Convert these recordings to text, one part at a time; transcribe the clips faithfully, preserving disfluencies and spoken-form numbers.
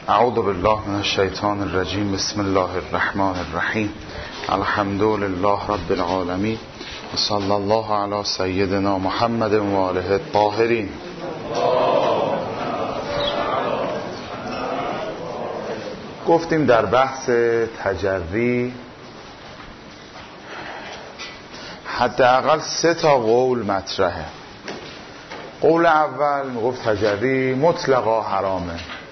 اعوذ بالله من الشیطان الرجیم. بسم الله الرحمن الرحیم. الحمد لله رب العالمین و صلی الله علی سیدنا محمد و آله الطاهرین. گفتیم در بحث تجری حداقل سه تا قول مطرحه. قول اول میگفت تجری مطلقا حرامه.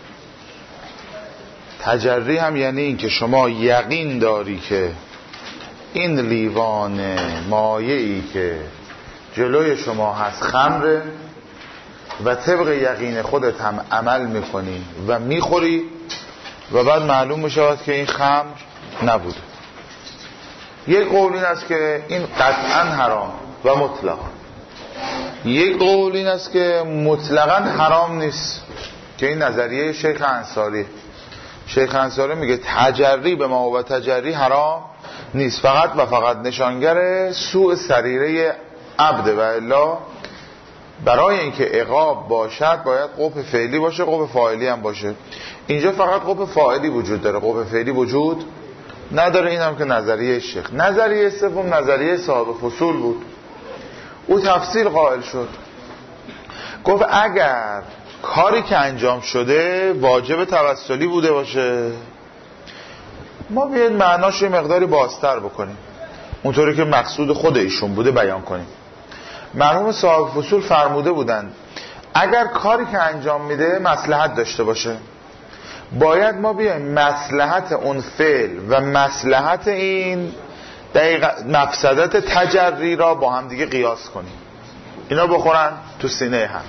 تجری هم یعنی این که شما یقین داری که این لیوان مایعی که جلوی شما هست خمره و طبق یقین خودت هم عمل میکنی و میخوری و بعد معلوم میشود که این خمر نبوده. یک قول این است که این قطعا حرام و مطلقا. یک قول این است که مطلقا حرام نیست که این نظریه شیخ انصاری. شیخ انصاری میگه تجری به ما و تجری حرام نیست، فقط و فقط نشانگر سوء سریره عبد و الا برای اینکه عقاب باشد باید قوف فعلی باشه، قوف فاعلی هم باشه. اینجا فقط قوف فاعلی وجود داره، قوف فعلی وجود نداره. این هم که نظریه شیخ. نظریه سوم نظریه صاحب فصول بود. او تفصیل قائل شد، گفت اگر کاری که انجام شده واجب توسلی بوده باشه ما بیاید معناش یه مقداری بازتر بکنیم، اونطوری که مقصود خود ایشون بوده بیان کنیم. مرحوم صاحب فصول فرموده بودند اگر کاری که انجام میده مصلحت داشته باشه باید ما بیایم مصلحت اون فعل و مصلحت این دقیقا مفسدت تجری را با هم دیگه قیاس کنیم. اینا بخورن تو سینه هم.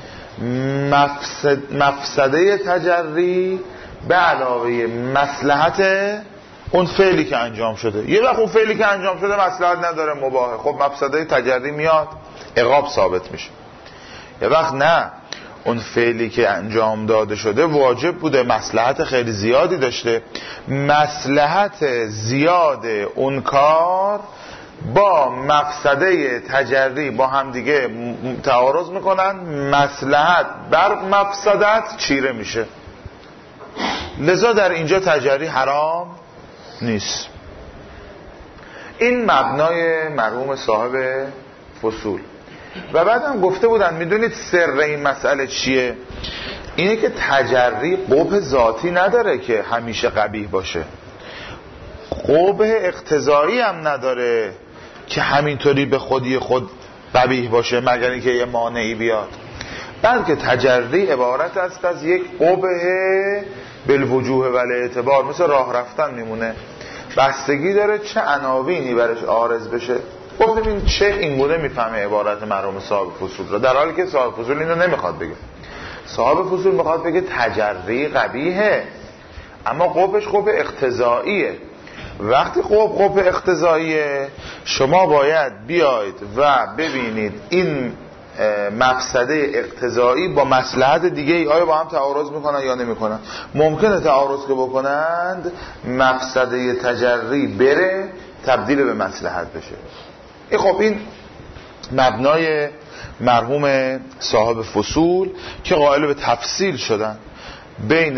مفسد مفسده تجری به علاوه مصلحت اون فعلی که انجام شده. یه وقت اون فعلی که انجام شده مصلحت نداره، مباهه، خب مفسده تجری میاد، عقاب ثابت میشه. یه وقت نه، اون فعلی که انجام داده شده واجب بوده، مصلحت خیلی زیادی داشته، مصلحت زیاد اون کار با مفسده تجری با هم دیگه تعارض میکنن، مصلحت بر مفسدت چیره میشه. لذا در اینجا تجری حرام نیست. این مبنای مرحوم صاحب فصول. و بعد هم گفته بودن میدونید سر این مسئله چیه؟ اینه که تجری قبح ذاتی نداره که همیشه قبیح باشه، قبح اقتضایی هم نداره که همینطوری به خودی خود قبیح باشه مگر اینکه یه مانعی بیاد، بلکه تجری عبارت است از یک قبح بالوجوه و الاعتبار، مثل راه رفتن میمونه، بستگی داره چه عناوینی برش عارض بشه. گفتم این شیخ این گونه میفهمه عبارت مرحوم صاحب فصول را، در حالی که صاحب فصول اینو نمیخواد بگه. صاحب فصول میخواد بگه تجری قبیحه اما قبحش قبح اقتضاییه. وقتی قبح قبح اقتضاییه شما باید بیاید و ببینید این مفسده اقتضایی با مصلحت دیگه ای آیا با هم تعارض میکنن یا نمیکنن. ممکنه تعارض که بکنند مفسده تجری بره تبدیل به مصلحت بشه. ای خب این مبنای مرحوم صاحب فصول که قائل به تفصیل شدن بین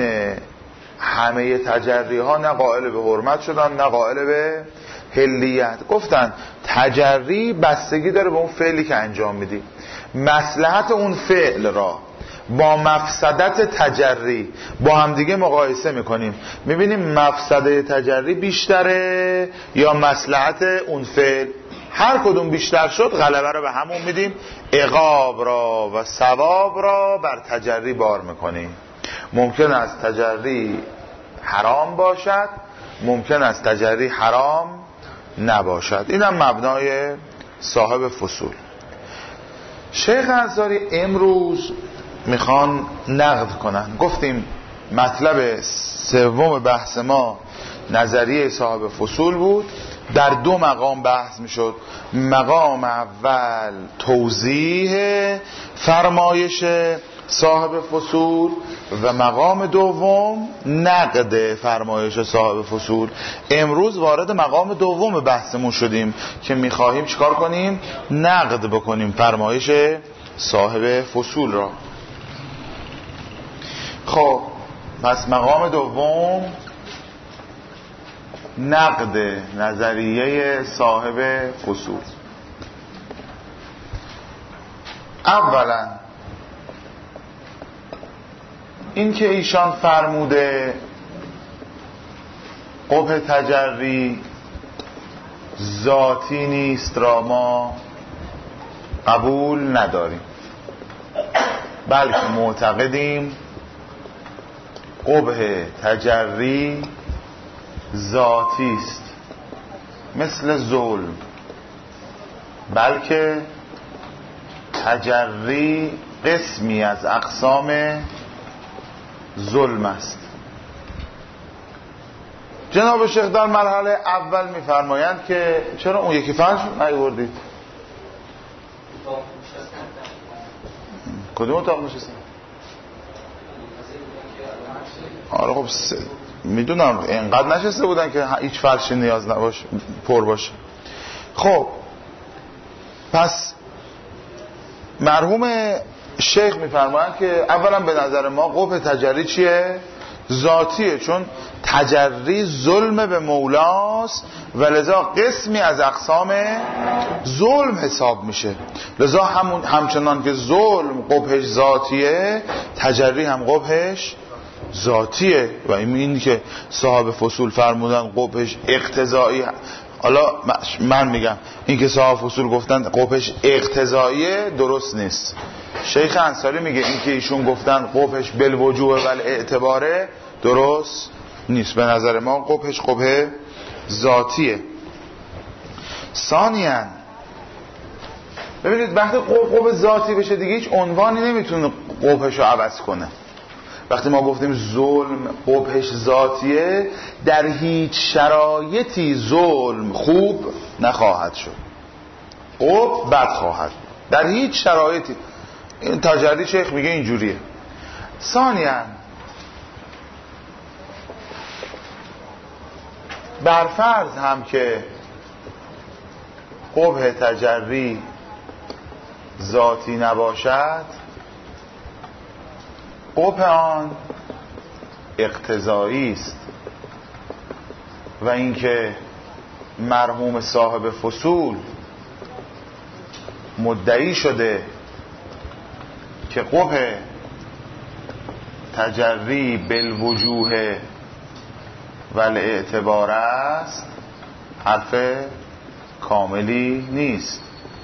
همه تجری ها، نه قائل به حرمت شدن نه قائل به حلیت. گفتن تجری بستگی داره به اون فعلی که انجام میدی، مصلحت اون فعل را با مفسدت تجری با هم دیگه مقایسه میکنیم، میبینیم مفسده تجری بیشتره یا مصلحت اون فعل. هر کدوم بیشتر شد غلبه رو به همون میدیم، عقاب را و ثواب را بر تجری بار میکنیم. ممکن است تجری حرام باشد، ممکن است تجری حرام نباشد. اینم مبنای صاحب فصول. شیخ انصاری امروز میخوان نقد کنن. گفتیم مطلب سوم بحث ما نظریه صاحب فصول بود، در دو مقام بحث میشد. مقام اول توضیح فرمایش صاحب فصول و مقام دوم نقد فرمایش صاحب فصول. امروز وارد مقام دوم بحثمون شدیم که میخواهیم چیکار کنیم؟ نقد بکنیم فرمایش صاحب فصول را. خب پس مقام دوم نقد نظریه صاحب فصول. اولا این که ایشان فرموده قبح تجری ذاتی نیست را ما قبول نداریم، بلکه معتقدیم قبح تجری ذاتی است مثل ظلم، بلکه تجری قسمی از اقسام ظلم است. جناب شیخ در مرحله اول میفرمایند که چرا اون یکی فرش نیاوردید؟ کدوم اتاق نشستن؟ آره خب س... میدونم اینقدر نشسته بودن که هیچ فرشی نیاز نباشه پر باشه. خب پس مرحوم شیخ میفرمایند که اولا به نظر ما قبح تجری چیه؟ ذاتیه، چون تجری ظلم به مولاست و لذا قسمی از اقسام ظلم حساب میشه. لذا همون همچنان که ظلم قبحش ذاتیه، تجری هم قبحش ذاتیه. و این که صاحب فصول فرمودن قبحش اقتضایی، حالا من میگم این که صاحب فصول گفتن قبحش اقتضاییه درست نیست. شیخ انصاری میگه این که ایشون گفتن قبحش بالوجوه و اعتباره درست نیست. به نظر ما قبحش قبح ذاتیه. ثانیاً ببینید وقتی قبح قبح ذاتی بشه دیگه هیچ عنوانی نمیتونه قبحش رو عوض کنه. وقتی ما گفتیم ظلم قبحش ذاتیه، در هیچ شرایطی ظلم خوب نخواهد شد، قبح بد خواهد، در هیچ شرایطی. این تجری شیخ میگه اینجوریه. ثانیاً برفرض هم که قبح تجری ذاتی نباشد، قبح آن اقتضایی است و اینکه مرحوم صاحب فصول مدعی شده که قبح تجری بالوجوه و الاعتبار است، حرف کاملی نیست.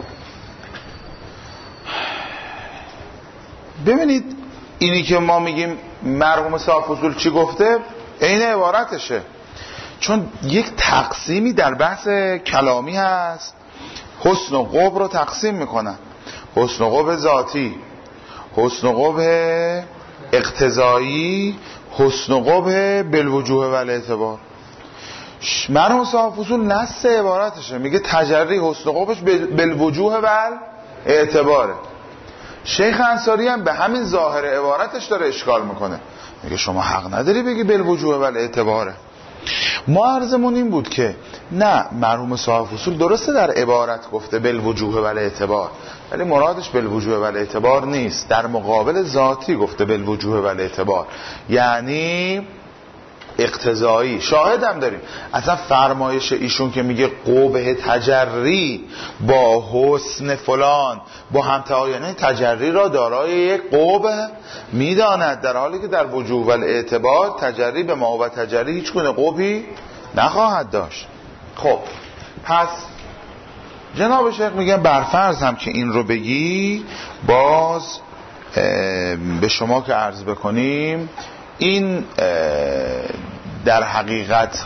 ببینید اینی که ما میگیم مرحوم صاحب فصول چی گفته عین عبارتشه، چون یک تقسیمی در بحث کلامی هست. حسن و قبح رو تقسیم میکنن، حسن و قبح ذاتی، حسن و قبح اقتضایی، حسن و قبح بالوجوه و الاعتبار. مرحوم صاحب فصول نص عبارتشه، میگه تجری حسن و قبحش بالوجوه و الاعتباره. شیخ انصاری هم به همین ظاهر عبارتش داره اشکال میکنه، میگه شما حق نداری بگی بالوجوه و الاعتباره. ما عرضمون این بود که نه، مرحوم صاحب فصول درسته در عبارت گفته بالوجوه و الاعتبار، ولی مرادش بالوجوه و الاعتبار نیست، در مقابل ذاتی گفته بالوجوه و الاعتبار، یعنی اقتضایی. شاهد هم داریم، اصلا فرمایش ایشون که میگه قبح تجری با حسن فلان با هم تعاینه تجری را دارای یک قبح میداند، در حالی که در وجوه و الاعتبار تجری به ما و تجری هیچ گونه قبحی نخواهد داشت. خب پس جناب شیخ میگن برفرض هم که این رو بگی، باز به شما که عرض بکنیم این در حقیقت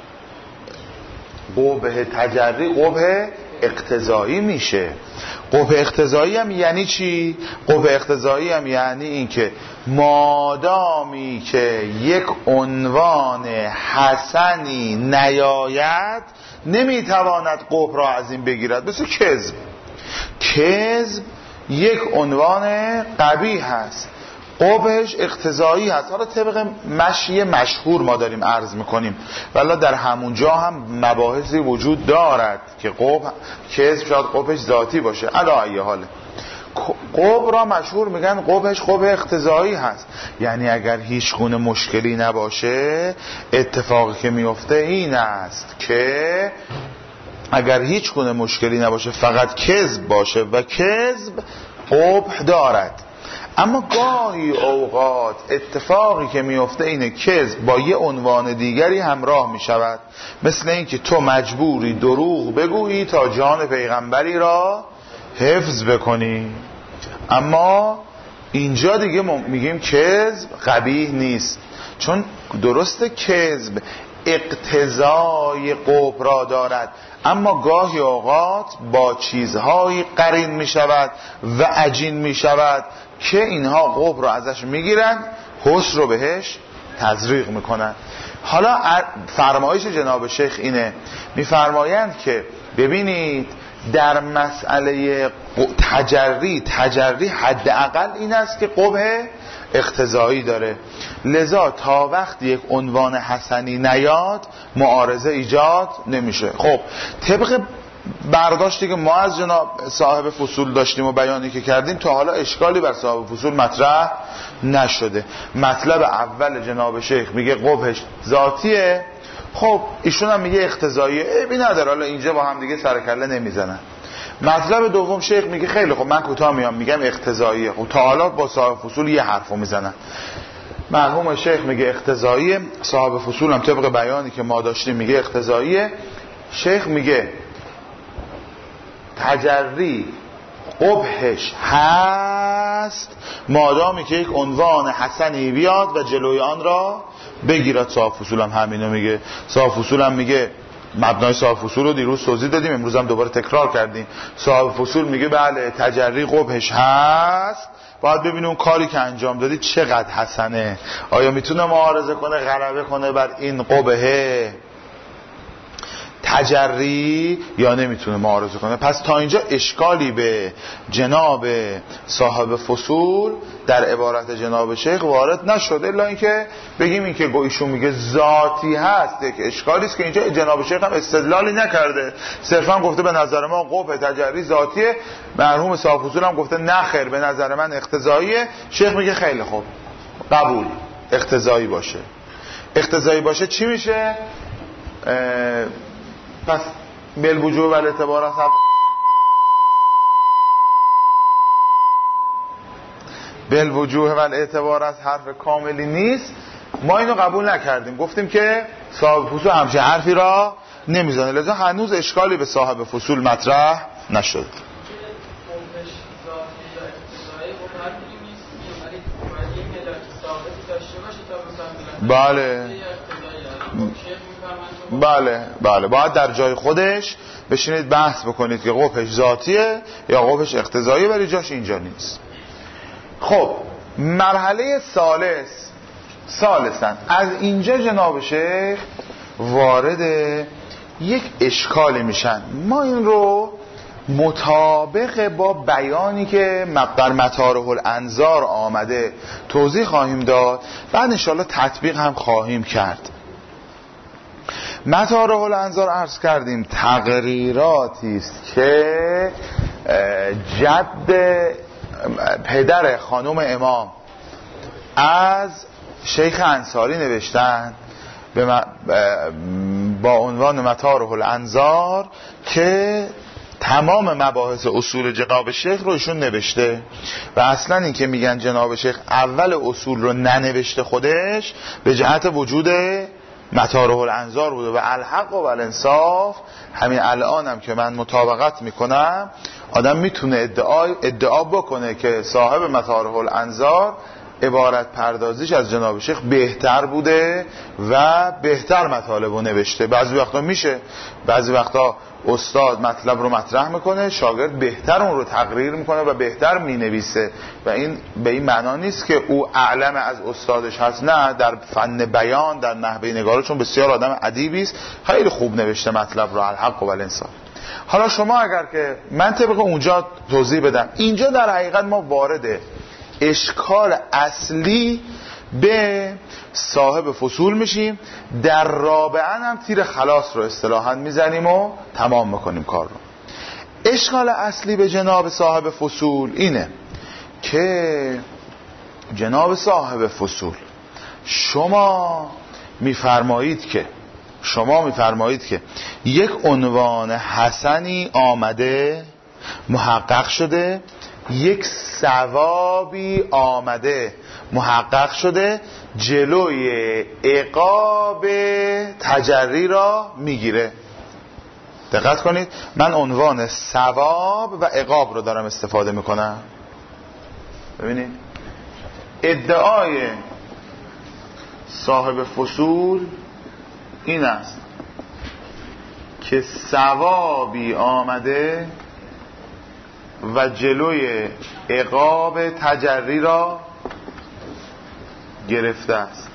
قبح تجری قبح اقتضایی میشه. قبح اقتضایی هم یعنی چی؟ قبح اقتضایی هم یعنی این که مادامی که یک عنوان حسنی نیاید نمیتواند قبح را از این بگیرد. مثل کذب، کذب یک عنوان قبیح هست، قبحش اقتضایی هست. حالا طبق مشی مشهور ما داریم عرض میکنیم، ولی در همون جا هم مباحثی وجود دارد که قبح کذب شاید قبحش ذاتی باشه. علی ای حاله قبح را مشهور میگن قبحش قبح اقتضایی هست، یعنی اگر هیچ گونه مشکلی نباشه اتفاقی که میفته این است که اگر هیچ گونه مشکلی نباشه فقط کذب باشه و کذب قبح دارد. اما گاهی اوقات اتفاقی که میفته اینه کذب با یه عنوان دیگری همراه میشود، مثل اینکه تو مجبوری دروغ بگویی تا جان پیغمبری را حفظ بکنی. اما اینجا دیگه میگیم کذب قبیح نیست، چون درسته کذب اقتضای قبح را دارد، اما گاهی اوقات با چیزهایی قرین می شود و عجین می شود که اینها قبح را ازش می گیرن، حسن رو بهش تزریق می کنن. حالا فرمایش جناب شیخ اینه، می فرمایند که ببینید در مسئله تجری تجری حداقل این است که قبح اقتضایی داره، لذا تا وقتی یک عنوان حسنی نیاد معارضه ایجاد نمیشه. خب طبق برداشتی که ما از جناب صاحب فصول داشتیم و بیانی که کردیم تا حالا اشکالی بر صاحب فصول مطرح نشده. مطلب اول جناب شیخ میگه قبحش ذاتیه، خب ایشون هم میگه اقتضاییه، عیبی نداره، حالا اینجا با هم دیگه سر کله نمیزنن. مطلب دوم شیخ میگه خیلی خب من کوتاه میام میگم اقتضاییه، خب تا حالا با صاحب فصول یه حرفو میزنن. مرحوم شیخ میگه اقتضاییه، صاحب فصول هم طبق بیانی که ما داشتیم میگه اقتضاییه. شیخ میگه تجری قبحش هست مادامی که یک عنوان حسنی بیاد و جلوی آن را بگیرد. صاحب فصول هم همینو میگه. صاحب فصول هم میگه مبنای صاحب فصول رو دیروز توضیح دادیم، امروز هم دوباره تکرار کردیم. صاحب فصول میگه بله تجری قبحش هست، باید ببینیم اون کاری که انجام دادی چقدر حسنه، آیا میتونه معارضه کنه غلبه کنه بر این قبحه تجری یا نمیتونه معارضه کنه. پس تا اینجا اشکالی به جناب صاحب فصول در عبارت جناب شیخ وارد نشده، الا اینکه بگیم این که ایشون میگه ذاتی هست یک اشکالی است که اینجا جناب شیخ هم استدلالی نکرده، صرفا گفته به نظر ما قبح تجری ذاتیه. مرحوم صاحب فصول هم گفته نه خیر به نظر من اقتضاییه. شیخ میگه خیلی خوب قبول، اقتضایی باشه. اقتضایی باشه چی میشه؟ پس بالوجوه و الاعتبار از حرف بالوجوه و الاعتبار از حرف کاملی نیست. ما اینو قبول نکردیم، گفتیم که صاحب فصول همچین حرفی را نمیزنه، لذا هنوز اشکالی به صاحب فصول مطرح نشد. بله بله بله باید در جای خودش بشینید بحث بکنید که قبحش ذاتیه یا قبحش اقتضاییه، ولی جاش اینجا نیست. خب مرحله ثالث ثالثاً از اینجا جناب شیخ وارد یک اشکالی میشن. ما این رو مطابق با بیانی که در مطارح الانظار آمده توضیح خواهیم داد، بعد انشاءالله تطبیق هم خواهیم کرد. مطارح الانظار عرض کردیم تقریراتی است که جد پدر خانم امام از شیخ انصاری نوشتن با عنوان مطارح الانظار که تمام مباحث اصول جناب شیخ رو ایشون نوشته و اصلا این که میگن جناب شیخ اول اصول رو ننوشته خودش به جهت وجود مطارح الانظار بوده و الحق و الانصاف. همین الان هم که من مطابقت میکنم آدم میتونه ادعا, ادعا بکنه که صاحب مطارح الانظار عبارت پردازیش از جناب شیخ بهتر بوده و بهتر مطالب رو نوشته. بعضی وقتا میشه، بعضی وقتا استاد مطلب رو مطرح میکنه شاگرد بهتر اون رو تقریر میکنه و بهتر مینویسه و این به این معنا نیست که او اعلم از استادش هست، نه، در فن بیان در نحوه نگاره چون بسیار آدم ادیبی است خیلی خوب نوشته مطلب رو الحق و الانصاف. حالا شما اگر که من طبق اونجا توضیح بدم، اینجا در حقیقت ما وارد اشکال اصلی به صاحب فصول میشیم، در رابعه هم تیر خلاص رو اصطلاحاً میزنیم و تمام میکنیم کار رو. اشکال اصلی به جناب صاحب فصول اینه که جناب صاحب فصول شما میفرمایید که شما میفرمایید که یک عنوان حسنی آمده محقق شده، یک ثوابی آمده محقق شده، جلوی عقاب تجری را میگیره. دقت کنید، من عنوان ثواب و عقاب رو دارم استفاده میکنم. ببینید ادعای صاحب فصول این است که ثوابی آمده و جلوی عقاب تجری را گرفته است.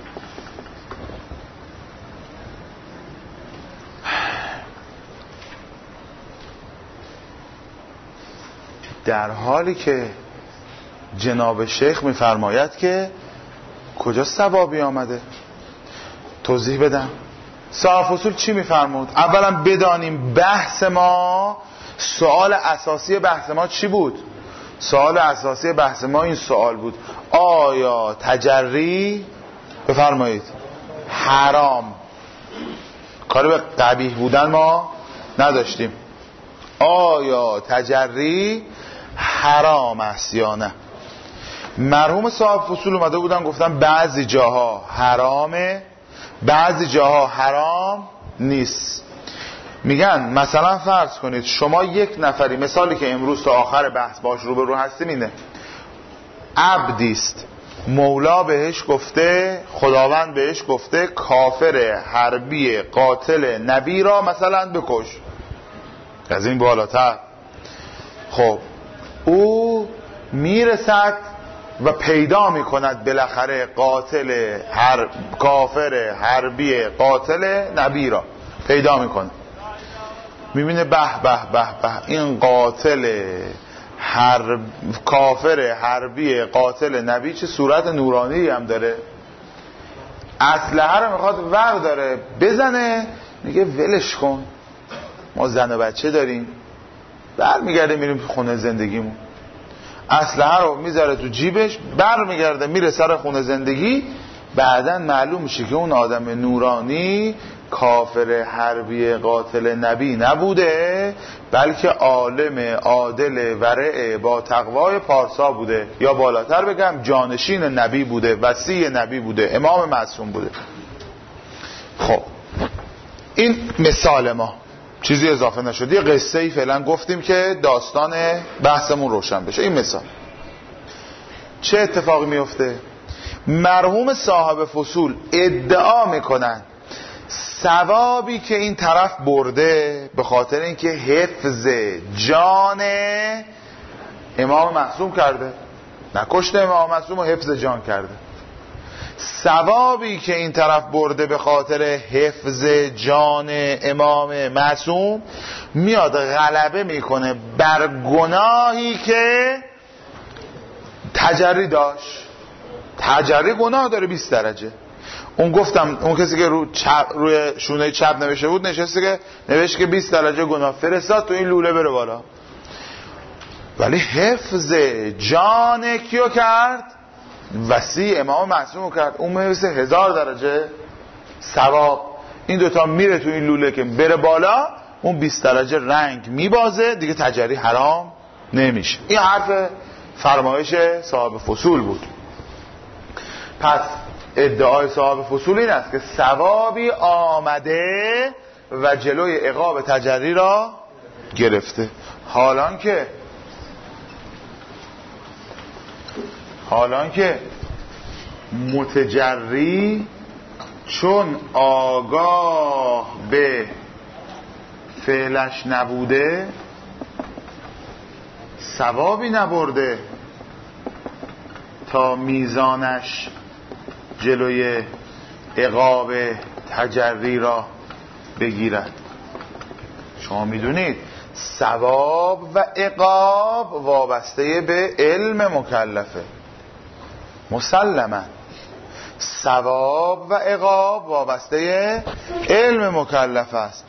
در حالی که جناب شیخ میفرماید که کجا ثوابی آمده؟ توضیح بدم. صاحب فصول چی میفرمود؟ اولا بدانیم بحث ما، سوال اساسی بحث ما چی بود؟ سوال اساسی بحث ما این سوال بود: آیا تجری بفرمایید حرام؟ کاری به قبیح بودن ما نداشتیم. آیا تجری حرام است یا نه؟ مرحوم صاحب فصول اومده بودن گفتن بعضی جاها حرامه، بعضی جاها حرام نیست. میگن مثلا فرض کنید شما یک نفری، مثالی که امروز تا آخر بحث باش روبرو هستیم اینه: عبدیست، مولا بهش گفته، خداوند بهش گفته کافر حربی قاتل نبی را مثلا بکش. از این بالاتر خب او میرسد و پیدا میکند بالاخره قاتل هر کافر حربی قاتل نبی را پیدا میکنه، میبینه به به به به این قاتل حرب کافر حربی قاتل نبی چه صورت نورانی هم داره، اسلحه رو میخواد ور داره بزنه، میگه ولش کن، ما زن و بچه داریم، برمیگرده میریم خونه زندگیمون. اسلحه رو میذاره تو جیبش، برمیگرده میره سر خونه زندگی. بعدن معلوم میشه که اون آدم نورانی کافر حربی قاتل نبی نبوده، بلکه عالم عادل ورع با تقوای پارسا بوده، یا بالاتر بگم جانشین نبی بوده، وصی نبی بوده، امام معصوم بوده. خب این مثال ما، چیزی اضافه نشد، یه قصه ای فعلا گفتیم که داستان بحثمون روشن بشه. این مثال چه اتفاقی میفته؟ مرحوم صاحب فصول ادعا میکنن ثوابی که این طرف برده به خاطر اینکه حفظ جان امام معصوم کرده، نکشته امام معصوم و حفظ جان کرده، ثوابی که این طرف برده به خاطر حفظ جان امام معصوم میاد غلبه میکنه بر گناهی که تجری داشت. تجری گناه داره بیست درجه. اون گفتم اون کسی که رو چپ روی شونه چپ نوشته بود نشسته که نوشته که بیست درجه گناه، فرستاد تو این لوله بره بالا. ولی حفظ جان کیو کرد؟ وصی امام معصوم کرد. اون میرسه هزار درجه ثواب. این دوتا میره تو این لوله که بره بالا، اون بیست درجه رنگ میبازه، دیگه تجری حرام نمیشه. این حرف فرمایش صاحب فصول بود. پس ادعای صاحب فصول این است که ثوابی آمده و جلوی عقاب تجری را گرفته. حالان که حالان که متجری چون آگاه به فعلش نبوده ثوابی نبرده تا میزانش جلوی عقاب تجری را بگیرد. شما میدونید ثواب و عقاب وابسته به علم مکلفه، مسلما ثواب و عقاب وابسته علم مکلف است.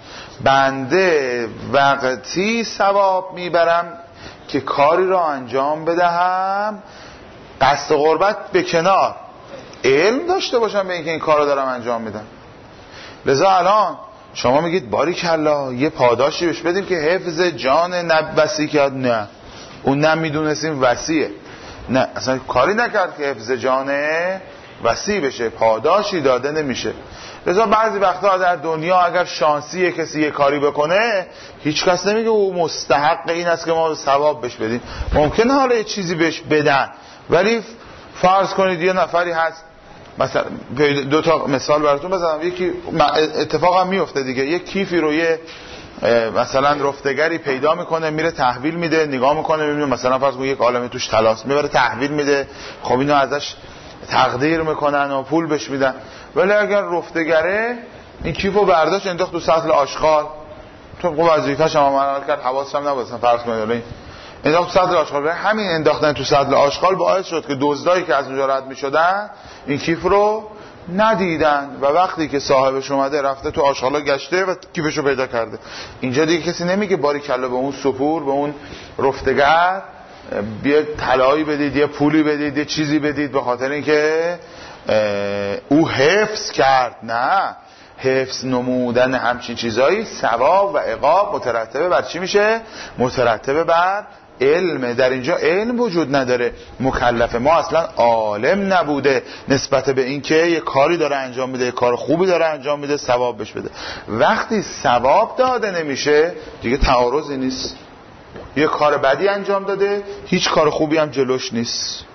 بنده وقتی ثواب میبرم که کاری را انجام بدهم، قصد قربت به کنار، علم داشته باشم به اینکه این کار رو دارم انجام میدم. لذا الان شما میگید باریکلا یه پاداشی بهش بدیم که حفظ جان نب وسیع کرد. نه، اون نمیدونستیم وسیعه، نه اصلا کاری نکرد که حفظ جان وسیع بشه، پاداشی داده نمیشه. لذا بعضی وقتا در دنیا اگر شانسی کسی یه کاری بکنه، هیچ کس نمیگه او مستحق این است که ما ثواب بهش بدیم. ممکنه حالا یه چیزی بهش بدن، ولی فرض کنید یه نفری هست، مثلا دو تا مثال براتون بزنم، یکی اتفاق هم میفته دیگه، یه کیفی رو یه مثلا رفتگری پیدا میکنه، میره تحویل میده، نگاه میکنه میبینه مثلا فرض کنید یک عالمه توش طلاست، میبره تحویل میده، خب اینو ازش تقدیر میکنن و پول بهش میدن. ولی اگر رفتگره این کیفو برداشت انداخت تو سطل آشغال، تو خب وظیفه‌ش هم عمل کرد، حواسش هم نبود، فرض کنید انداخت تو سطل آشغال، همین انداختن تو سطل آشغال باعث شد که دزدایی که از اونجا رد میشدن این کیف رو ندیدن و وقتی که صاحبش اومده رفته تو آشغالا گشته و کیفش رو پیدا کرده. اینجا دیگه کسی نمیگه باریکلا به اون سپور، به اون رفتگر بیا طلایی بدید، یه پولی بدید، یه چیزی بدید به خاطر اینکه او حفظ کرد. نه، حفظ نمودن همچین چیزایی ثواب و عقاب مترتبه بر چی میشه؟ مترتبه بر علم. در اینجا علم وجود نداره، مکلفه، ما اصلا عالم نبوده نسبت به این که یه کاری داره انجام میده، یه کار خوبی داره انجام میده، ثواب بهش بده. وقتی ثواب داده نمیشه دیگه تعارضی نیست، یه کار بدی انجام داده، هیچ کار خوبی هم جلوش نیست.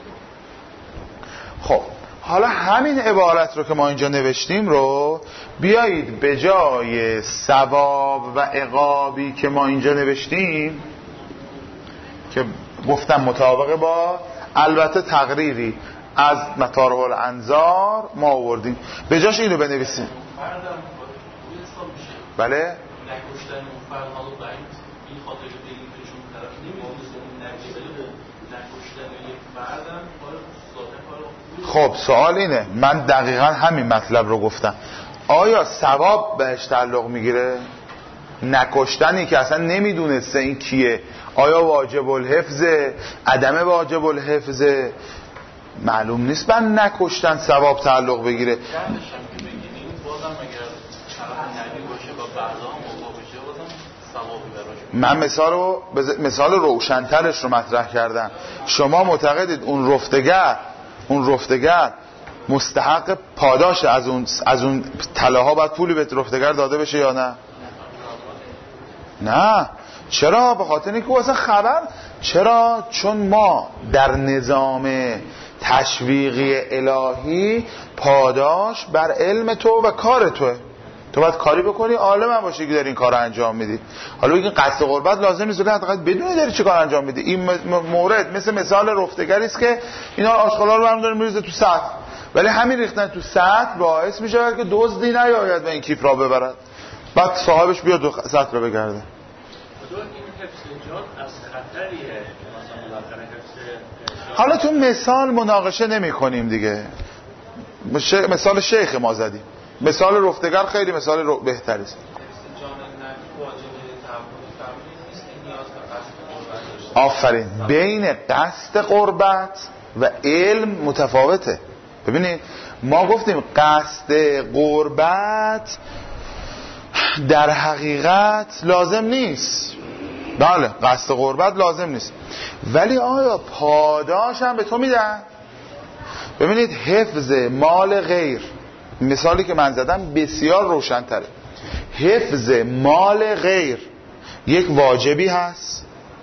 خب حالا همین عبارت رو که ما اینجا نوشتیم رو بیایید به جای ثواب و عقابی که ما اینجا نوشتیم که گفتم مطابق با البته تقریری از مطارح الانظار ما آوردیم، به جاش اینو بنویسیم. بله؟ نکشتن اون فرد حالا باید این خاطر بگیم که چون طرف نمیدونسته اون نکشتن نکشتن یک فردم کار. خب سوال اینه، من دقیقا همین مطلب رو گفتم، آیا ثواب بهش تعلق میگیره؟ نکشتنی که اصلا نمیدونسته این کیه، آیا واجب الحفظه؟ عدم واجب الحفظه؟ معلوم نیست. بعد نکشتن ثواب تعلق بگیره. من مثال رو مثال روشن‌ترش رو مطرح کردم. شما معتقدید اون رفتگر اون رفتگر مستحق پاداش از اون از اون طلاها باید پولی به رفتگر داده بشه یا نه؟ نه. چرا؟ به خاطر اینکه اصلا خبر چرا؟ چون ما در نظام تشویقی الهی پاداش بر علم تو و کار توه. تو باید کاری بکنی، عالم هم باشی که داری این کار رو انجام میدی. حالا بگین قصد قربت لازم نیست، ولی حداقل بدونی داری چه کار انجام میدی. این مورد مثل مثال رفتگری است که اینا آشغالا رو برمی‌داره میریزه تو سطح، ولی همین ریختن تو سطح باعث میشه که دزدی نیاید و این کیف را ببرد، بعد صاحبش بیاد دو سطح رو بگرده. حالا تو مثال مناقشه نمی کنیم دیگه، مثال شیخ ما زدیم، مثال رفتگر خیلی مثال رو بهتری است. آفرین. بین قصد قربت و علم متفاوته. ببینید ما گفتیم قصد قربت در حقیقت لازم نیست. بله قصد قربت لازم نیست، ولی آیا پاداش هم به تو میدن؟ ببینید حفظ مال غیر، مثالی که من زدم بسیار روشن‌تره. حفظ مال غیر یک واجبی هست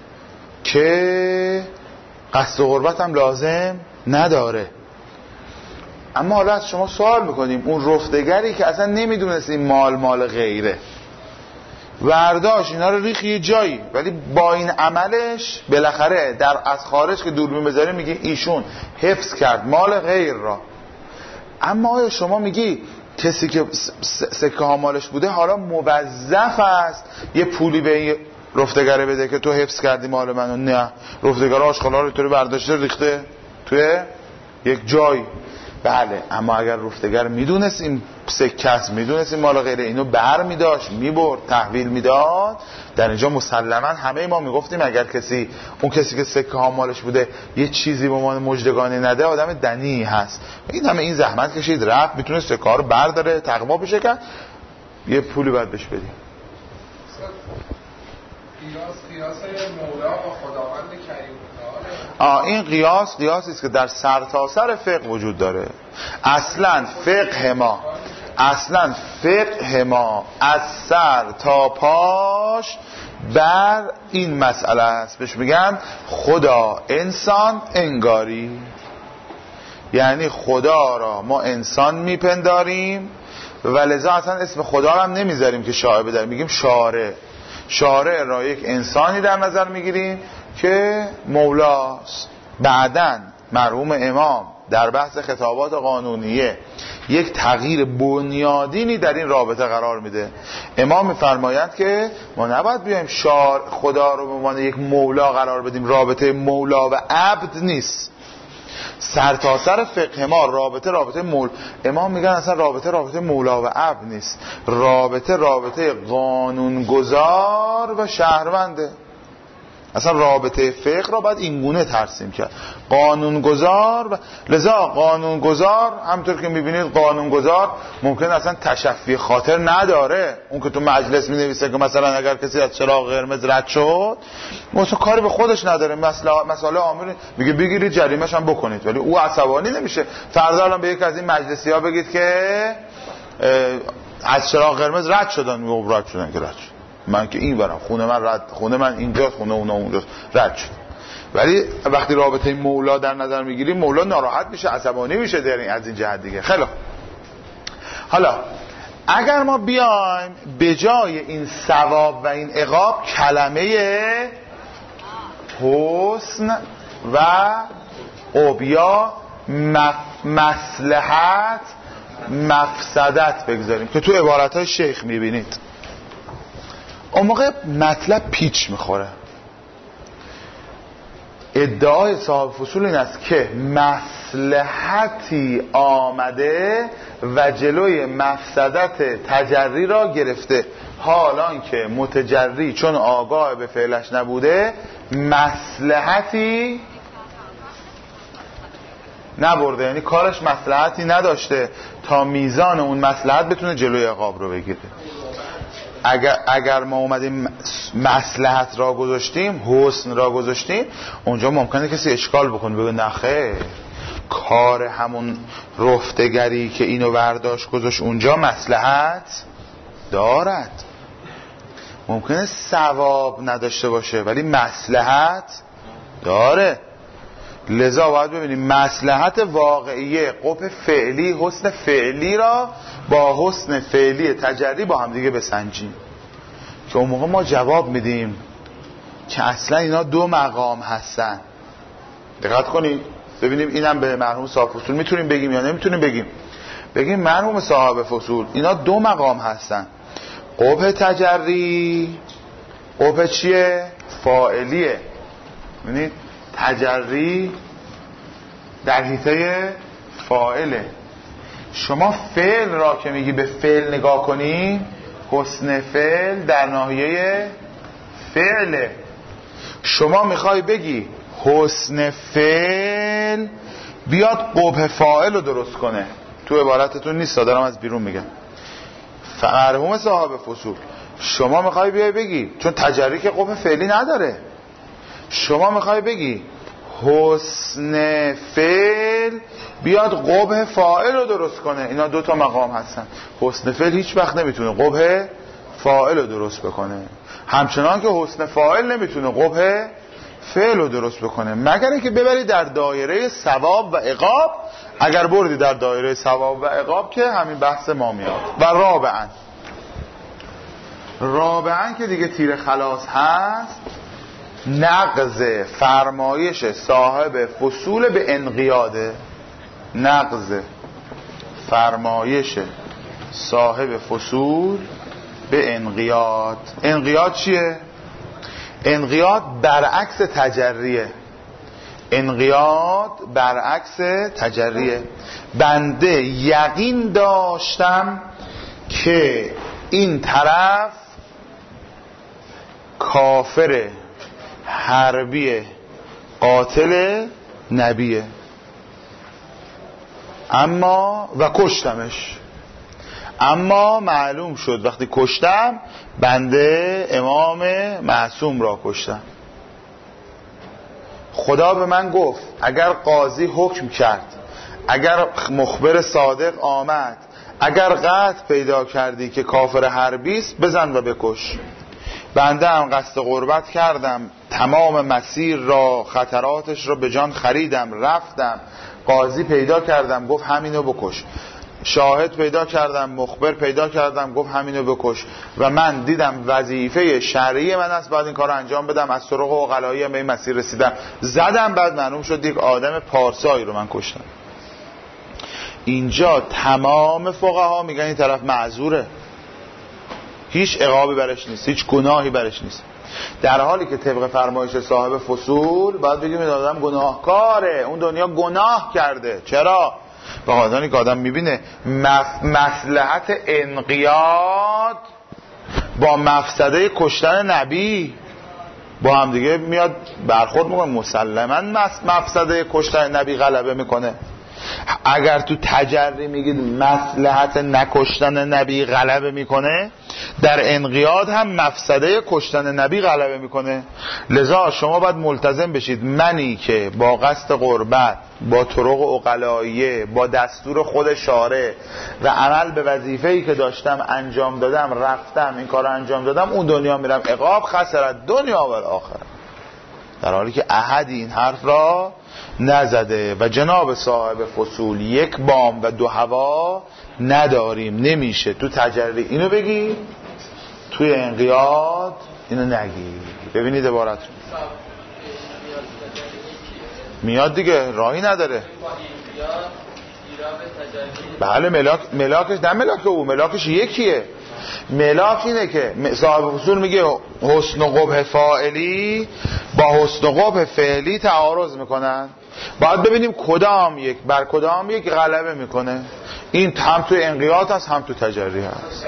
که قصد قربت هم لازم نداره. اما حالا از شما سوال میکنیم، اون رفتگری که اصلا نمیدونست این مال مال غیره، ورداش اینا رو ریخ یه جایی، ولی با این عملش بالاخره در از خارج که دوربین بذاره میگه ایشون حفظ کرد مال غیر را. اما آیا شما میگی کسی که سکه ها مالش بوده حالا موظف است یه پولی به این رفتگره بده که تو حفظ کردی مال منو؟ نه. رفتگر آشغالا رو طوری برداشته ریخته توی یک جای بله، اما اگر رفتگر میدونست این سکه است، میدونست این مال غیره، اینو بر میداشت میبرد تحویل میداد، در اینجا مسلما همه ما میگفتیم اگر کسی اون کسی که سکه ها مالش بوده یه چیزی به عنوان مژدگانی نده آدم دنی هست. این همه این زحمت کشید رفت، میتونه سکه ها رو برداره تقوا بشه کرد، یه پولی باید بهش بدیم. قیاس قیاس مولا با خداوند کریم. آه این قیاس قیاسی است که در سرتاسر فقه وجود داره. اصلا فقه ما اصلا فقه ما از سر تا پاش بر این مسئله است، بهش میگن خدا انسان انگاری. یعنی خدا را ما انسان میپنداریم و لذا اصلا اسم خدا را هم نمیذاریم که شارع بداریم، میگیم شارع. شارع را یک انسانی در نظر میگیریم که مولاست. بعدن مرحوم امام در بحث خطابات قانونیه یک تغییر بنیادینی در این رابطه قرار میده. امام میفرمایند که ما نباید بیایم شار خدا رو به عنوان یک مولا قرار بدیم. رابطه مولا و عبد نیست. سرتاسر فقه ما رابطه رابطه مول امام میگن اصلا رابطه رابطه مولا و عبد نیست، رابطه رابطه قانونگذار و شهرونده. اصلا رابطه فقه را باید اینگونه ترسیم کرد، قانونگذار و لذا قانونگذار همونطور که میبینید قانونگذار ممکن اصلا تشفی خاطر نداره. اون که تو مجلس مینویسه که مثلا اگر کسی از چراغ قرمز رد شد مثلا کاری به خودش نداره، مسئله مسئله عامل میگه بگیرید جریمه‌ش هم بکنید، ولی او عصبانی نمیشه. فردا الان به یک از این مجلسی‌ها بگید که از چراغ قرمز رد شدن، میگه رد شدن که رد شد، من که این برم خونه من رد، خونه من اینجاست، خونه اونا اونجاست، رد شد. ولی وقتی رابطه مولا در نظر میگیریم مولا ناراحت میشه، عصبانی میشه در این از این جهت دیگه. خیلی حالا اگر ما بیایم به جای این ثواب و این عقاب کلمه حسن و عبیا مصلحت مفسدت بگذاریم که تو عبارتهای شیخ میبینید، اون موقع مطلب پیچ میخوره. ادعای صاحب فصول این است که مصلحتی آمده و جلوی مفسدت تجری را گرفته، حالان که متجری چون آگاه به فعلش نبوده مصلحتی نبرده، یعنی کارش مصلحتی نداشته تا میزان اون مصلحت بتونه جلوی عقاب رو بگیره. اگر, اگر ما اومدیم مصلحت را گذاشتیم، حسن را گذاشتیم، اونجا ممکنه کسی اشکال بکنه بگه نخیر کار همون رفتگری که اینو برداشت گذاشت اونجا مصلحت دارد. ممکنه ثواب نداشته باشه ولی مصلحت داره. لذا باید ببینیم مصلحت واقعیه قبح فعلی، حسن فعلی را با حسن فعلی تجری با هم دیگه بسنجیم که اون موقع ما جواب میدیم که اصلا اینا دو مقام هستن. دقت کنید ببینیم اینم به مرحوم صاحب فصول میتونیم بگیم یا نمیتونیم بگیم. بگیم مرحوم صاحب فصول اینا دو مقام هستن. قبح تجری قبح چیه؟ فاعلیه. ببینید تجری در حیطه فاعله. شما فعل را که میگی به فعل نگاه کنی، حسن فعل در ناحیه فعله. شما میخوای بگی حسن فعل بیاد قبح فاعل رو درست کنه، تو عبارتتون نیست، دارم از بیرون میگم. مرحوم صاحب فصول شما میخوای بیای بگی چون تجری که قبح فعلی نداره، شما میخوای بگی حسن فعل بیاد قبح فاعل رو درست کنه. اینا دو تا مقام هستن. حسن فعل هیچ وقت نمیتونه قبح فاعل رو درست بکنه، همچنان که حسن فاعل نمیتونه قبح فعل رو درست بکنه، مگر اینکه ببری در دایره ثواب و عقاب. اگر بردی در دایره ثواب و عقاب که همین بحث ما میاد. و رابعا رابعا که دیگه تیر خلاص هست، نقض فرمایش صاحب فصول به انقیاده. نقض فرمایش صاحب فصول به انقیاد. انقیاد چیه؟ انقیاد برعکس تجریه. انقیاد برعکس تجریه. بنده یقین داشتم که این طرف کافر حربی قاتل نبیه، اما و کشتمش، اما معلوم شد وقتی کشتم بنده امام معصوم را کشتم. خدا به من گفت اگر قاضی حکم کرد، اگر مخبر صادق آمد، اگر قطع پیدا کردی که کافر حربی است بزن و بکش. بنده هم قصد قربت کردم، تمام مسیر را خطراتش را به جان خریدم، رفتم قاضی پیدا کردم گفت همینو بکش، شاهد پیدا کردم، مخبر پیدا کردم گفت همینو بکش، و من دیدم وظیفه شرعی من است بعد این کار انجام بدم، از طرق عقلایی به این مسیر رسیدم، زدم، بعد معلوم شد یک آدم پارسایی رو من کشتم. اینجا تمام فقها میگن این طرف معذوره، هیچ عقابی برش نیست، هیچ گناهی برش نیست، در حالی که طبق فرمایش صاحب فصول باید بگیم این آدم گناهکاره، اون دنیا گناه کرده. چرا؟ به خاطر که آدم میبینه مصلحت انقیاد با مفسده کشتن نبی با هم دیگه میاد برخورد میکنه، مسلما مفسده کشتن نبی غلبه میکنه. اگر تو تجری میگید مصلحت نکشتن نبی غلبه میکنه، در انقیاد هم مفسده کشتن نبی غلبه میکنه. لذا شما باید ملتزم بشید منی که با قصد قربت، با طرق عقلاییه، با دستور خود شارع و عمل به وظیفه‌ای که داشتم انجام دادم، رفتم این کار رو انجام دادم، اون دنیا میرم عقاب خسرت دنیا و آخرت، در حالی که احدی این حرف را نزده. و جناب صاحب فصول یک بام و دو هوا نداریم، نمیشه تو تجری اینو بگی، توی انقیاد اینو نگی. ببینید عبارت میاد دیگه، راهی نداره. بله ملاک، ملاکش نه ملاک او، ملاکش یکیه. ملاک اینه که صاحب فصول میگه حسن و قبح فاعلی با حسن و قبح فعلی تعارض میکنن، باید ببینیم کدام یک بر کدام یک غلبه میکنه. این هم تو انقیاد هست هم تو تجری هست.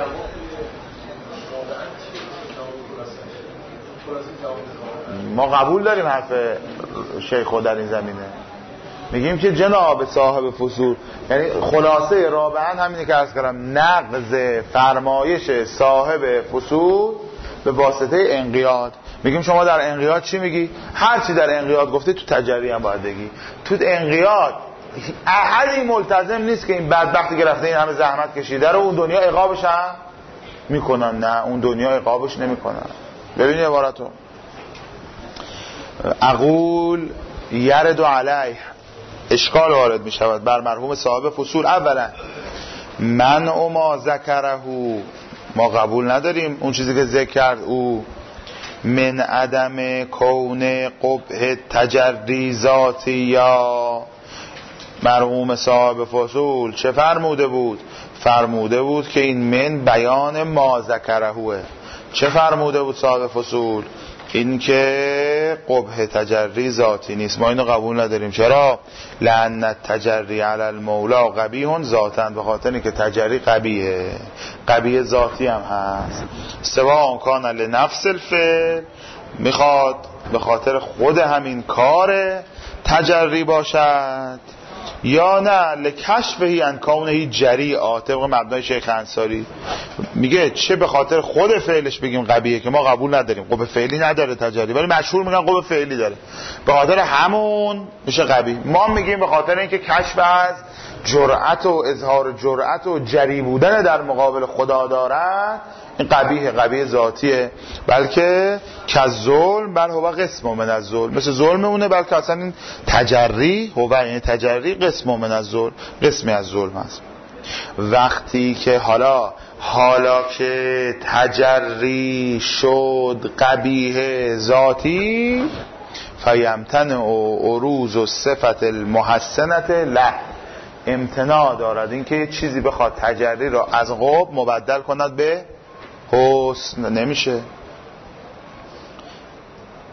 ما قبول داریم حرف شیخ در این زمینه، میگیم که جناب صاحب فصول، یعنی خلاصه رابعاً همینه که عرض کردم، نقض فرمایش صاحب فصول به واسطه انقیاد. میگیم شما در انقیاد چی میگی؟ هر چی در انقیاد گفته تو تجری هم باید بگی. تو انقیاد احدی ملتزم نیست که این بدبختی که رفته این همه زحمت کشیده رو اون دنیا عقابش هم میکنن، نه اون دنیا عقابش نمیکنن. ببینید عبارتو اقول یرد علیه، اشکال وارد می شود بر مرحوم صاحب فصول. اولا من او ما ذکره، ما قبول نداریم اون چیزی که ذکر کرد او، من عدم کون قبح تجری ذاتی. یا مرحوم صاحب فصول چه فرموده بود؟ فرموده بود که این من بیان ما ذکرهوه. چه فرموده بود صاحب فصول؟ این که قبح تجری ذاتی نیست، ما اینو قبول نداریم. چرا؟ لأن تجری علی المولا قبیح ذاتاً، به خاطر اینکه تجری قبیحه، قبیح ذاتی هم هست. سواء کان لنفس الفعل، میخواد به خاطر خود همین کار تجری باشد، یا نه لکشفهی ان کونه جریعه، طبق مبنای شیخ انصاری میگه چه به خاطر خود فعلش بگیم قبیحه که ما قبول نداریم، قبح فعلی نداره تجری، ولی مشهور میگن قبح فعلی داره، به خاطر همون میشه قبیح. ما میگیم به خاطر اینکه کشف از جرأت و اظهار جرأت و جری بودن در مقابل خدا دارد، این قبیح قبیح ذاتیه، بلکه که ظلم بل هو قسم من از ظلم، مثل ظلم اونه، بلکه اصلا این تجری هو، یعنی تجری قسم من از ظلم، قسمی از ظلم هست. وقتی که حالا حالا که تجری شد قبیح ذاتی، فیمتن و عروض و صفت المحسنت له، امتناع دارد اینکه یه چیزی بخواد تجری را از قبح مبدل کند به حسن، نمیشه.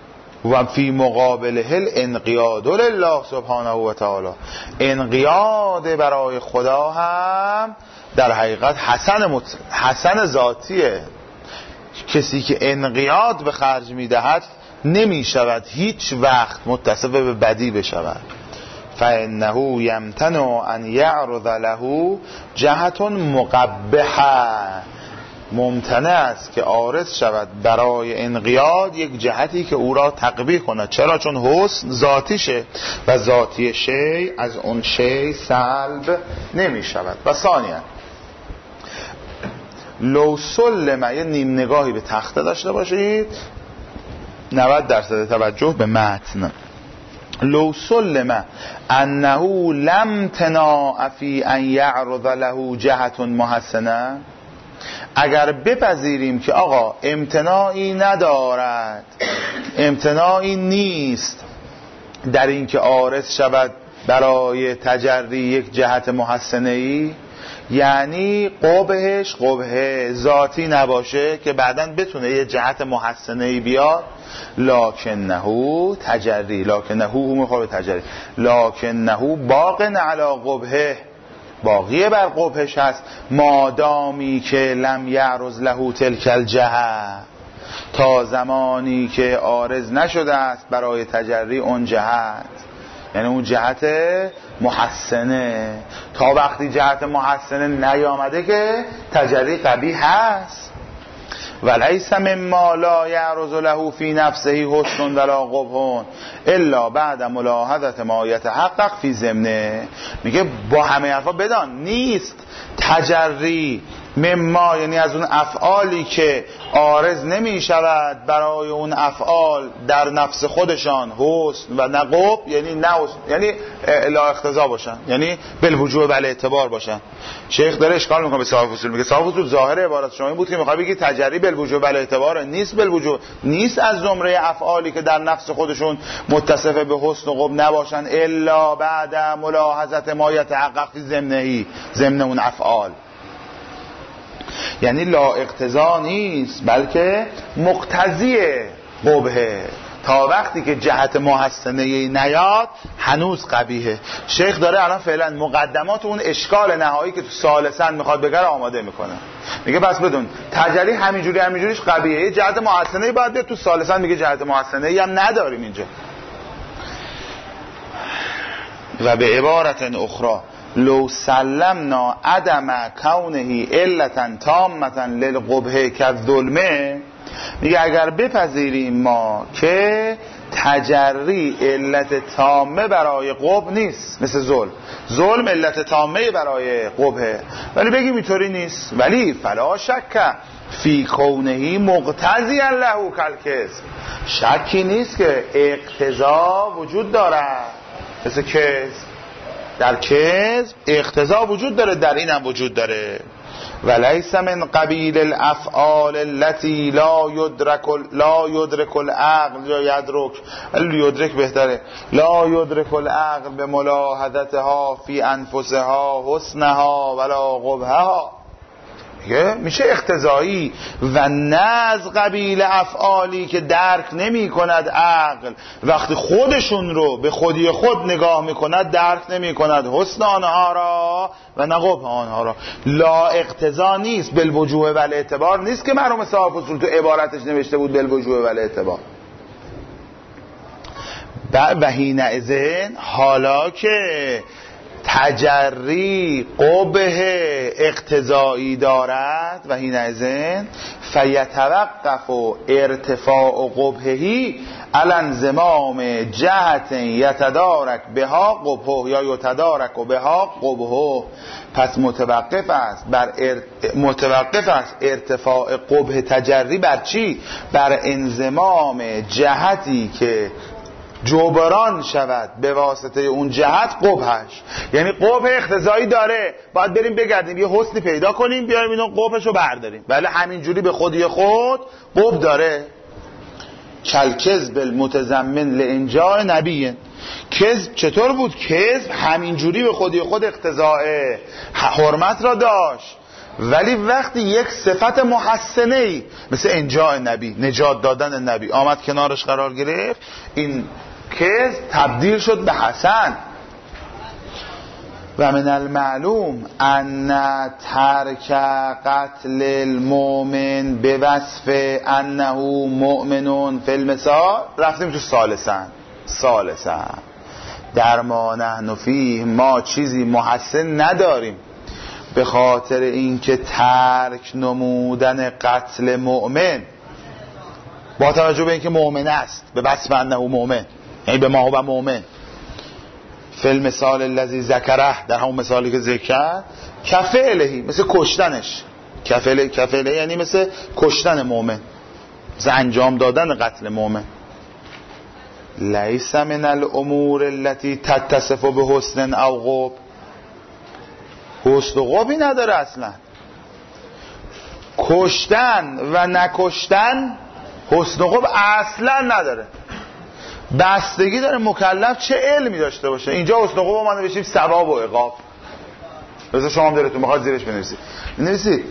و فی مقابله الانقیاد لله سبحانه و تعالی، انقیاد برای خدا هم در حقیقت حسن, مت... حسن ذاتیه. کسی که انقیاد به خرج میدهد نمی شود هیچ وقت متصف به بدی بشود. فانه یمتنع ان یعرض له جهت مقبحه، ممتنع است که عارض شود برای انقیاد یک جهتی که او را تقبیح کند. چرا؟ چون حسن ذاتیشه و ذاتی شی از اون شی سلب نمی شود. و ثانیا لو سلم، یه نیم نگاهی به تخته داشته باشید، نود درصد توجه به متن. لو سلم انه لم تناء فی ان یعرض له جهت محسنه، اگر بپذیریم که آقا امتناعی ندارد، امتناعی نیست در این که عارض شود برای تجری یک جهت محسنه‌ای، یعنی قبحش قبح ذاتی نباشه که بعداً بتونه یه جهت محسنه‌ای بیاد، لکنه تجری، لکنه هو میخواد تجری، لکنه باقن علی قبحه، باقیه بر قبحش هست، مادامی که لم یعرض له تلک الجهه، تا زمانی که عارض نشده است برای تجری اون جهت، یعنی اون جهت محسنه. تا وقتی جهت محسنه نیامده که تجری قبیح هست. ولیس مما لا یعرض له فی نفسه حسن ولا قبح الا بعد ملاحظه ما یتحقق فی ضمنه. میگه با همه حرفا بدان نیست تجری مما، یعنی از اون افعالی که عارض نمی شود برای اون افعال در نفس خودشان حسن و نقب، یعنی نه حسن، یعنی لا اقتضا باشن، یعنی بالوجوه بل اعتبار باشن. شیخ داره اشکال میکنه به صاحب اصول، میگه صاحب اصول ظاهر عبارت شما این بود که میخواد بگی تجری بالوجوه بل اعتبار، نیست بالوجوه، نیست از زمره افعالی که در نفس خودشون متصف به حسن و قبح نباشن الا بعد ملاحظه ما یتحقق فی ضمنه، ضمن اون افعال. یعنی لا اقتضا نیست بلکه مقتضی قبحه. تا وقتی که جهت محسنه نیاد هنوز قبیحه. شیخ داره الان فعلا مقدمات اون اشکال نهایی که تو ثالثاً میخواد بگه آماده میکنه. میگه پس بدون تجری همینجوری همینجوریش قبیحه، یه جهت محسنه باید بیاد تو ثالثاً. میگه جهت محسنه هم نداریم اینجا. و به عبارت اخرى لو سلمنا عدم کونه علتا تامتا للقبح کالظلمه، میگه اگر بپذیریم ما که تجری علت تامه برای قبح نیست، مثل ظلم، ظلم علت تامه برای قبحه، ولی بگیم اینطوری نیست، ولی فلا شک فی کونه مقتضیا له کالکذب، شکی نیست که اقتضا وجود دارد مثل کذب. در کذب اقتضا وجود داره، در این هم وجود داره. ولیس من قبیل الافعال التي لا يدرك لا يدرك العقل یا یدرک، ولی یدرک بهتره، لا يدرك العقل به ملاحظتها فی انفسها حسنها ولا قبحها. میشه اقتضایی و نه از قبیل افعالی که درک نمی کند عقل، وقتی خودشون رو به خودی خود نگاه می کند درک نمی کند حسن آنها را و نه قبح آنها را. لا اقتضا نیست، بالوجوه و الاعتبار نیست که مرحوم صاحب اصول تو عبارتش نوشته بود بالوجوه و الاعتبار. و حینئذ حالا که تجری قبح اقتضایی دارد و حینئذ فیتوقف ارتفاع قبحهی علی انضمام جهت یتدارک بها قبحه یا یتدارک بها قبحه، پس متوقف است بر ار... متوقف است ارتفاع قبح تجری بر چی؟ بر انضمام جهتی که جبران شود به واسطه اون جهت قبحش. یعنی قبح اقتضایی داره، باید بریم بگردیم یه حسنی پیدا کنیم بیاریم اینو قبحشو برداریم، ولی همینجوری به خودی خود قبح داره. کالکذب المتضمن لانجاء نبی، کذب چطور بود؟ کذب همینجوری به خودی خود اقتضاء حرمت را داشت، ولی وقتی یک صفت محسنه ای مثل انجاء نبی، نجات دادن نبی آمد کنارش قرار گرفت، این که تبدیل شد به حسن. و من المعلوم ان ترک قتل المؤمن به وصف انه مؤمنون فی المثال، رفتیم تو ثالثاً ثالثاً در ما نحن فیه، ما چیزی محسن نداریم به خاطر اینکه ترک نمودن قتل مؤمن با توجه به اینکه مؤمن است به وصف انه مؤمن، یعنی به ما هو مؤمن فی المثال الذی ذکره، در همون مثالی که ذکر کرد، کفعلهی، مثل کشتنش، کفعله کفعله یعنی مثل کشتن مؤمن، مثل انجام دادن قتل مؤمن. لیس من الامور التي تتصف به حسن او قبح، حسن و قبحی نداره اصلا. کشتن و نکشتن حسن و قبح اصلا نداره، بستگی داره مکلف چه علمی داشته باشه. اینجا حسن و قبح اومده بشیم ثواب و عقاب، مثلا شما هم دلتون میخواد زیرش بنویسید، بنویسید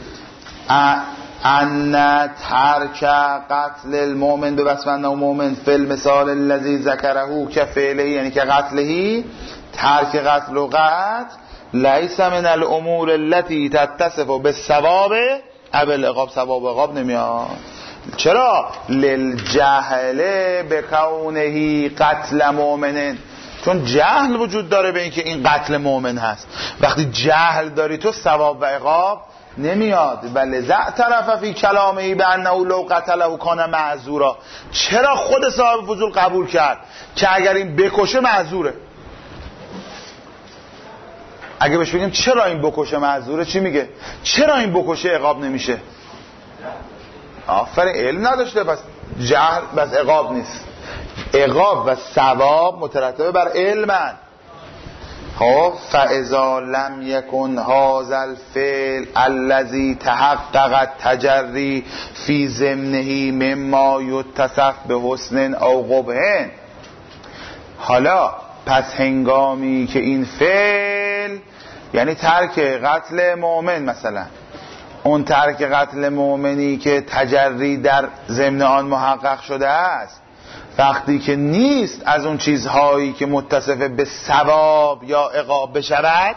ان ترک قتل المؤمن به وصف انه مؤمن فی المثال الذی ذکره کفعله، یعنی که قتلهی، ترک قتل و قتل، لیس من الامور التي تتصف بالثواب او العقاب، ثواب و عقاب نمیاد. چرا؟ للجهل بکونه قتل مؤمن، چون جهل وجود داره به اینکه این قتل مؤمن هست. وقتی جهل داری تو ثواب و عقاب نمیاد. بل ذا طرف فی کلامه به انه لو قتله کان معذورا، چرا خود صاحب فضول قبول کرد که اگر این بکشه معذوره؟ اگه بهش بگیم چرا این بکشه معذوره، چی میگه؟ چرا این بکشه عقاب نمیشه؟ آفرین، علم نداشته، پس جهل بس عقاب نیست. عقاب و ثواب مترتب بر علمن. خب فاذا لم یکن هذا الفعل الذي تحقق التجری فی ضمنه مما یتصف به حسن او قبح، حالا پس هنگامی که این فعل، یعنی ترک قتل مؤمن، مثلا اون ترک قتل مؤمنی که تجری در ضمن آن محقق شده است، وقتی که نیست از اون چیزهایی که متصف به ثواب یا عقاب بشود،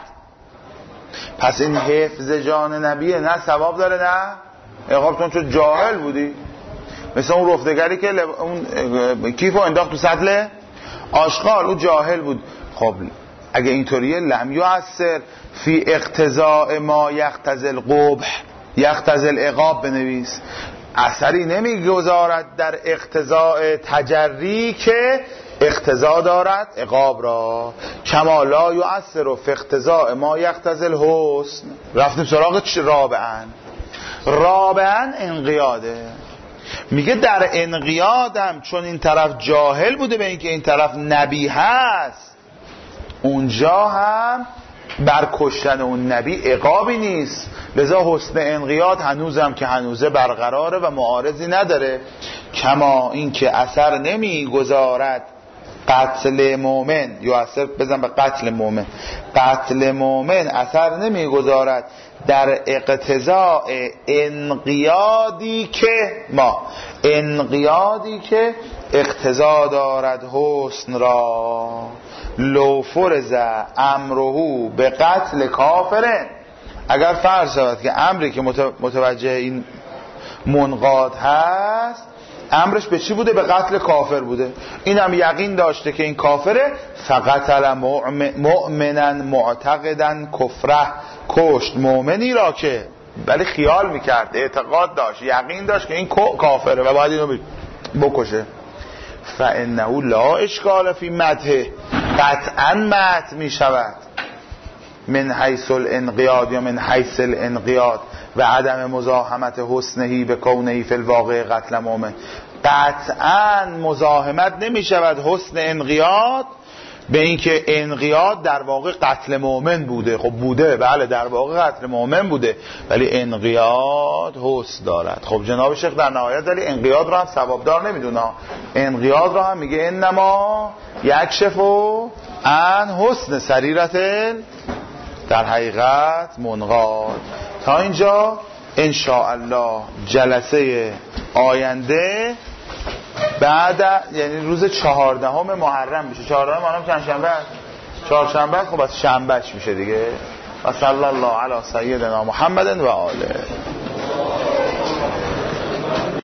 پس این حفظ جان نبیه، نه ثواب داره نه عقاب، چون جاهل بودی. مثل اون رفتگری که لب... اون کیفو انداخت تو سطل آشغال، اون جاهل بود. خب اگه اینطوریه لم یؤثر فی اقتضاء ما یقتضی القبح یقتضی العقاب بنویس، اثری نمیگذارد در اقتضاء تجری که اقتضا دارد عقاب را، کما لا یؤثر فی اقتضاء ما یقتضی الحسن. رفتیم سراغ رابعاً. رابعاً انقیاده. میگه در انقیادم چون این طرف جاهل بوده به اینکه این طرف نبی هست، اونجا هم بر کشتن اون نبی عقابی نیست، لذا حسن انقیاد هنوزم که هنوزه برقراره و معارضی نداره. کما این که اثر نمی گذارد قتل مؤمن، یا اثر بزن به قتل مؤمن، قتل مؤمن اثر نمی گذارد در اقتضاء انقیادی که ما انقیادی که اقتضا دارد حسن را، لو فرض امره به قتل کافرن، اگر فرض شود که امری که متوجه این منقاد هست امرش به چی بوده؟ به قتل کافر بوده، این هم یقین داشته که این کافره، فقتل مؤمنا معتقدا کفره، کشت مؤمنی را که ولی خیال میکرد، اعتقاد داشت، یقین داشت که این کافره و باید اینو بکشه. فانه لا اشکال فی مدحه، قطعا مدح میشود من حیث الانقیاد یا من حیث الانقیاد و عدم مزاحمت حسنهی به کونهی فی الواقع قتل مؤمن. قطعا مزاحمت نمی شود حسن انقیاد به اینکه انقیاد در واقع قتل مؤمن بوده. خب بوده، بله در واقع قتل مؤمن بوده، ولی انقیاد حسن دارد. خب جناب شیخ در نهایت ولی انقیاد را هم ثوابدار نمیدونه، انقیاد را هم میگه انما یکشفو عن حسن سریرت در حقیقت منقاد. تا اینجا انشاءالله جلسه آینده بعد یعنی روز چهاردهم محرم میشه. چهاردهم محرم چند شنبه؟ چهارشنبه. خب از شنبهش میشه دیگه. و صلی الله علی سیدنا محمد و آله.